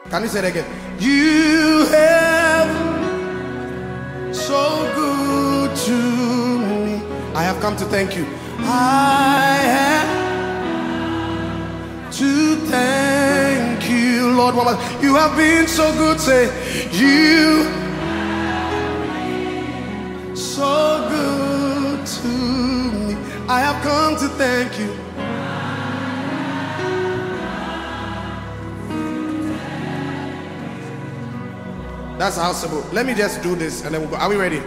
Can you say it again? You have so good to me. I have come to thank you. I have to thank you, Lord. You have been so good. Say, you so good to me. I have come to thank you. That's how simple. Let me just do this and then we'll go. Are we ready?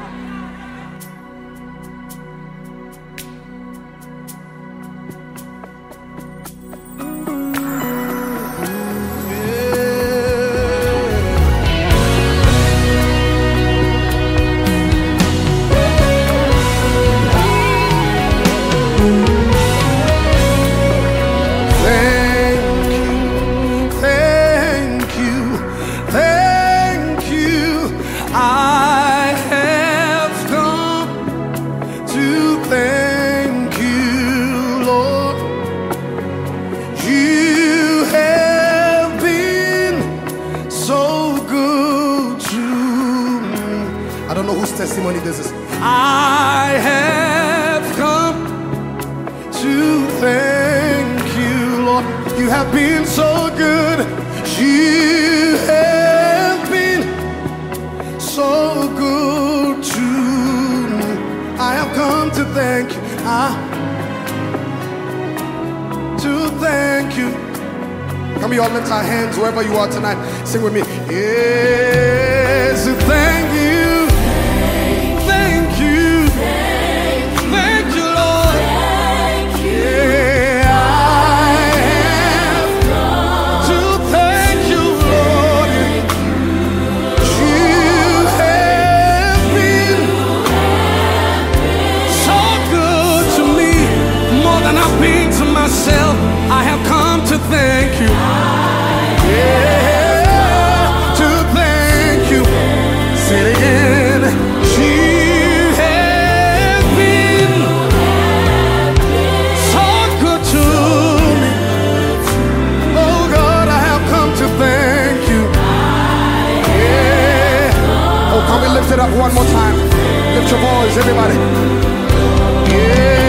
Testimony this is. I have come to thank you, Lord. You have been so good. You have been so good to me. I have come to thank you. To thank you. Can we all lift our hands wherever you are tonight? Sing with me. Yes, thank you. I have come to thank you. Yeah, to thank you. Say it again. You have been so good to me. Oh God, I have come to thank you. Yeah. Oh, can we lift it up one more time? Lift your voice, everybody. Yeah.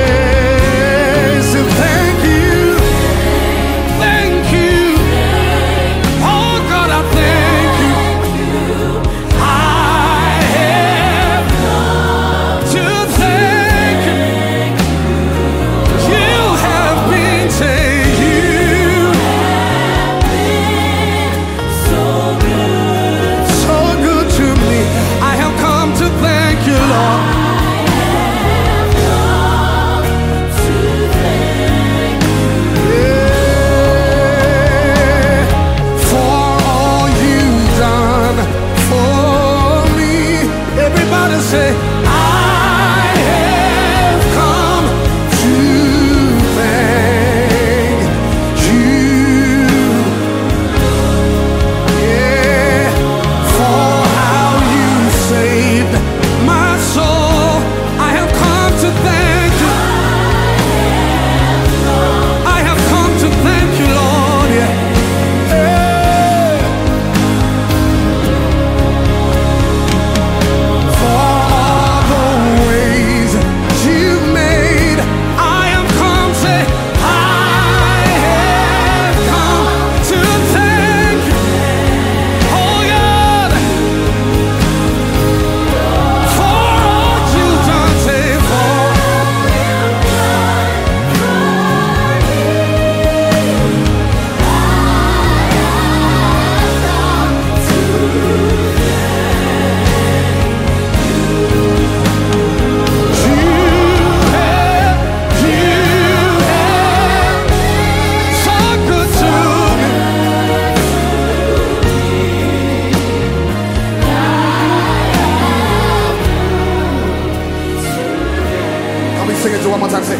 Sing it one more time. Say,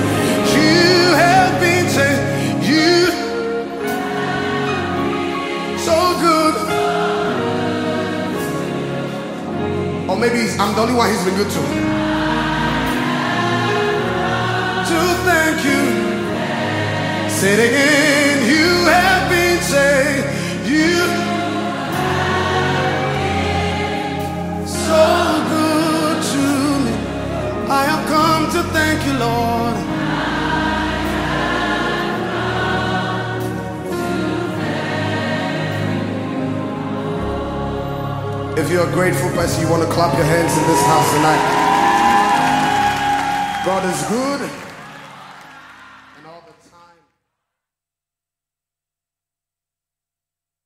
you have been saying, you so good. Or maybe I'm the only one he's been good to. To thank you. Say it again. You have been saying, you to thank you, Lord. If you're a grateful person, you want to clap your hands in this house tonight. God is good.